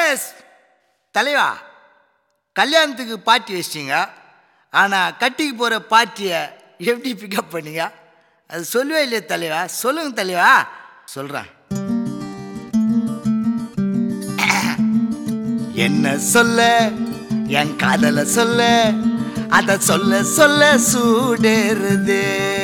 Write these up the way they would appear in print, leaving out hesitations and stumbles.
S தலைவா, கல்யாணத்துக்கு party வச்சிட்டிங்க, ஆனால் கட்டிக்கு போகிற பார்ட்டியை எப்படி பிக்கப் பண்ணீங்க? அது சொல்லவே இல்லையே தலைவா, சொல்லுங்க தலைவா. சொல்கிறேன். என்ன சொல்ல, என் காதலை சொல்ல, அத சொல்ல சொல்ல சூடேறுது.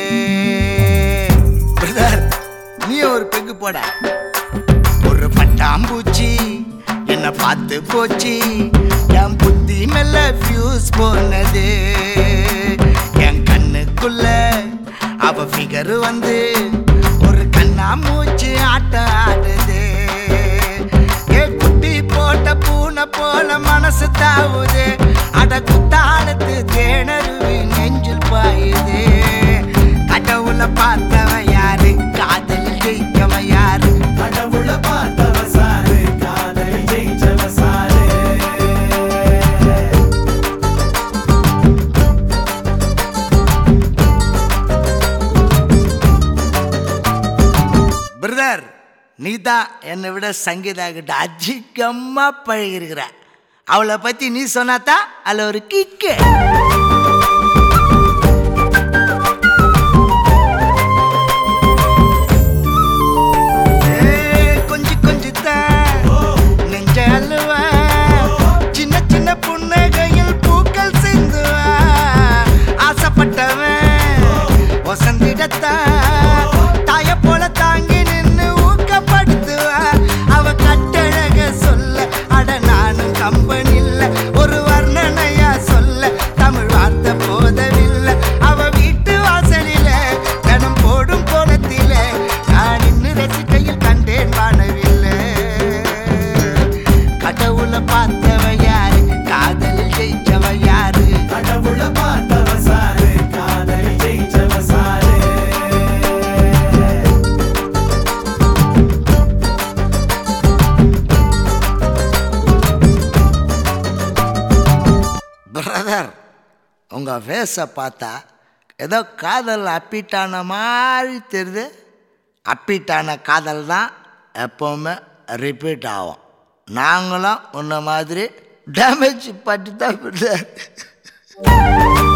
பிரதர், நீ ஒரு பெங்கு போட. ஒரு பட்டாம்பூச்சி என்ன பார்த்து போச்சு, என் புத்தி மெல்ல ஃபியூஸ் போனது. என் கண்ணுக்குள்ள அவ ஃபிகர் வந்து ஒரு கண்ணா மூச்சு ஆட்டம் ஆடுது. குட்டி போட்ட பூனை போல மனசு தாவுது. அட குத்தாலத்து தேனருவி நெஞ்சில் பாயுது. கடவுளை பார்த்தவன் யாரு, காதலில் ஜெயிக்கவன் யாரு? கடவுளை பார்த்தவ சாரு, காதலில் ஜெயிச்சவ சாரு. பிரதர், நீதான் என்னை விட சங்கீதா கிட்ட அதிகமா பழகிருக்கிற. அவளை பத்தி நீ சொன்னாதான் அதுல ஒரு கிக்கு. கொஞ்சம் கொஞ்சம் தான் நெஞ்ச அழுவா, சின்ன சின்ன புன்னகையில் பூக்கள் சிந்துவா. ஆசைப்பட்டவன் வசந்திடத்தான் தாய போல தாங்கி நின்று ஊக்கப்படுத்துவா. அவ கட்டழக சொல்ல அட நானும் கம்பனில்ல. ஒரு வர்ணனையா சொல்ல தமிழ் வார்த்தை போதவில்லை. அவ வீட்டு வாசலில கணம் போடும் கோலத்தில நான் நின்று ரசிக்கையில் கண்டேன் வானவில்லை. கடவுளை பார்த்தவ யாரு, காதலில் ஜெயிச்சவ யாரு? கடவுளை பார்த்தவ சாரு, காதலில் ஜெயிச்சவ சாரு. பிரதர், உங்க ஃபேஸை பார்த்தா ஏதோ காதல் அப்பீட்டான மாதிரி தெரியுது. அப்பீட்டான காதல் தான் எப்போவுமே ரிப்பீட் ஆகும். நாங்களும் உன்ன மாதிரி டேமேஜ் பட்டு தான் பிரதர்.